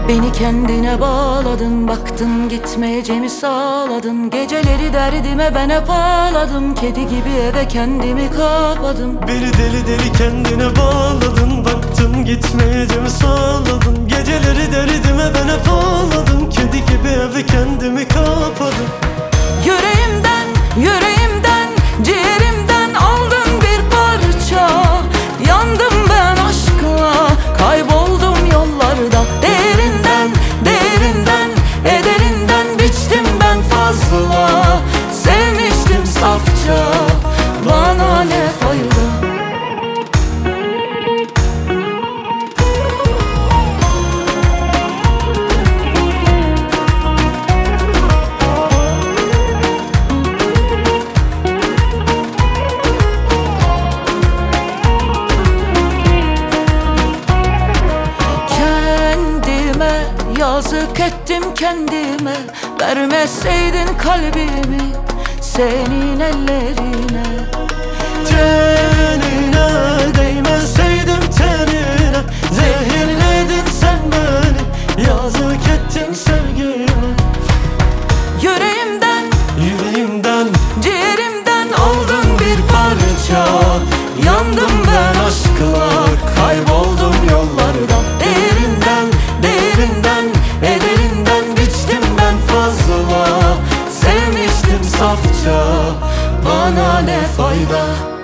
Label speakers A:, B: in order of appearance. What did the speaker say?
A: Beni kendine bağladın, baktın gitmeyeceğimi sağladın. Geceleri derdime ben hep ağladım, kedi gibi eve kendimi kapadım.
B: Beni deli deli kendine bağladın, baktın gitmeyeceğimi sağladın. Geceleri derdime ben hep ağladım, kedi gibi eve kendimi kapadım.
A: Yüreğimden, yüreğimden, ciğerimden aldın bir parça. Yandım ben aşkla, kayboldum yollarda. Derinden, derinden, ederinden biçtim ben fazla. Sevmiştim safça, bana ne fayda. Yazık ettim kendime, vermeseydin kalbimi senin ellerine.
B: Tenine değmeseydim tenine, zehirledin sen beni, yazık ettin sevgime.
A: Yüreğimden,
B: Yüreğimden,
A: ciğerimden aldın bir parça. Yandım ben aşkla, kayboldum yollarda. Derinden, derinden, ederinden biçtim ben fazla. Sevmiştim safça, bana ne fayda.